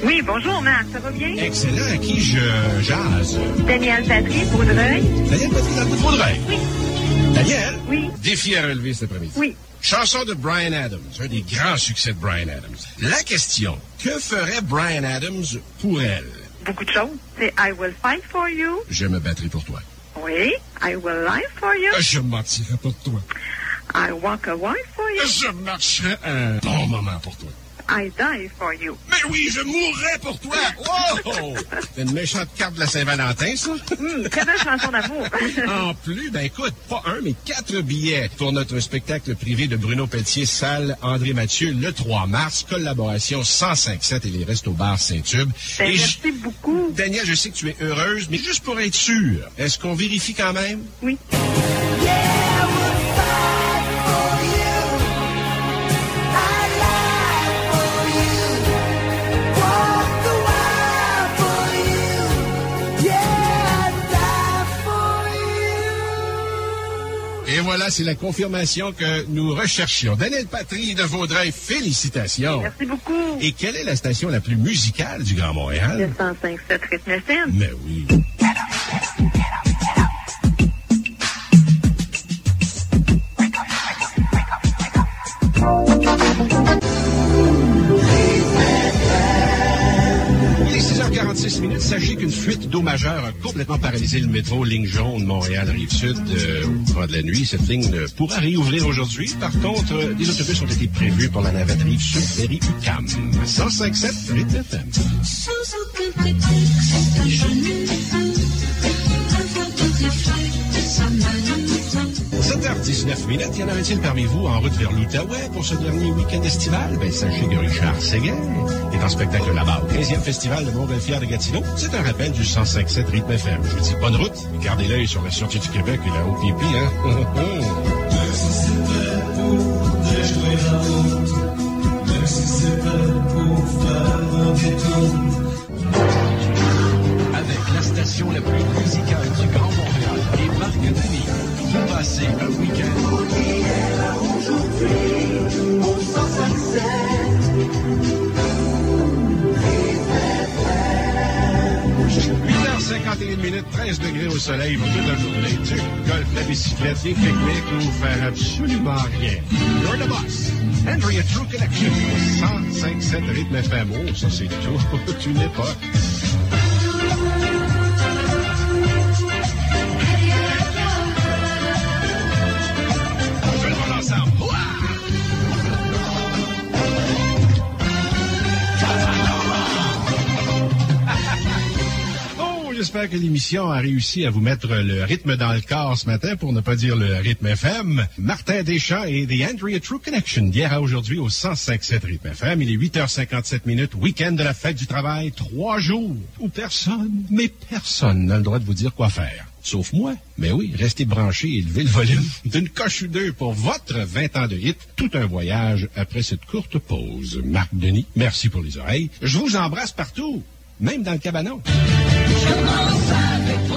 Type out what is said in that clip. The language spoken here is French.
Oui, bonjour, Marc. Ça va bien? Excellent. À qui je jase? Daniel Patry, Vaudreuil. Daniel Patry, dans le Vaudreuil? Oui. Daniel? Oui. Défi à relever cet après-midi. Oui. Chanson de Bryan Adams, un des grands succès de Bryan Adams. La question, que ferait Bryan Adams pour elle? Beaucoup de choses. C'est I will fight for you. Je me battrai pour toi. Oui. I will lie for you. Je mentirai pour toi. I walk away for you. Je marcherai un bon moment pour toi. I die for you. Mais oui, je mourrai pour toi! Wow! C'est une méchante carte de la Saint-Valentin, ça? Très belle chanson d'amour. En plus, ben écoute, pas un, mais 4 billets pour notre spectacle privé de Bruno Pelletier, salle André Mathieu, le 3 mars, collaboration 105.7 et les Restos-Bars Saint-Tube. Ben, merci beaucoup. Daniel, je sais que tu es heureuse, mais juste pour être sûr, est-ce qu'on vérifie quand même? Oui. Et voilà, c'est la confirmation que nous recherchions. Daniel Patry de Vaudreuil, félicitations. Merci beaucoup. Et quelle est la station la plus musicale du Grand Montréal? Le 105.7 Rythme FM. Mais oui. Il est 6h46 minutes. Sachez qu'une fuite d'eau majeure a complètement paralysé le métro ligne jaune Montréal-Rive-Sud au cours de la nuit. Cette ligne ne pourra réouvrir aujourd'hui. Par contre, des autobus ont été prévus pour la navette Rive-Sud Berry-UQAM. 105.7 Rythme FM. Sans aucun prétexte, je ne peux avoir de réflexe, ça m'anime. 7h19 minutes. Y en aurait-il parmi vous en route vers l'Outaouais pour ce dernier week-end estival? Ben, sachez que Richard Séguin est en spectacle là-bas au 15e Festival de Montgolfière de Gatineau. C'est un rappel du 105.7 Rythme FM. Je vous dis bonne route. Gardez l'œil sur la Sûreté du Québec et la OPP, hein? Même si c'est prêt pour déjouer la route, même si c'est prêt pour faire un détour. Avec la station la plus musicale du Grand Montréal et Marc Denis, vous passez un week-end. On y est là aujourd'hui, au 105.7. 8h51 minutes, 13 degrés au soleil pour toute la journée. Du golf, la bicyclette, les pique-niques ou faire absolument rien. You're the boss. Henry, a True Connection. 105.7 Rythme FM. Oh, ça c'est tout. Tu n'es pas. Tout le monde ensemble. J'espère que l'émission a réussi à vous mettre le rythme dans le corps ce matin, pour ne pas dire le rythme FM. Martin Deschamps et The Andrea True Connection, d'hier à aujourd'hui au 105.7 rythme FM. Il est 8h57 minutes, week-end de la fête du travail, 3 jours où personne, mais personne n'a le droit de vous dire quoi faire. Sauf moi. Mais oui, restez branchés et levez le volume d'une coche ou deux pour votre 20 ans de hit. Tout un voyage après cette courte pause. Marc Denis, merci pour les oreilles. Je vous embrasse partout, même dans le cabanon. Je commence avec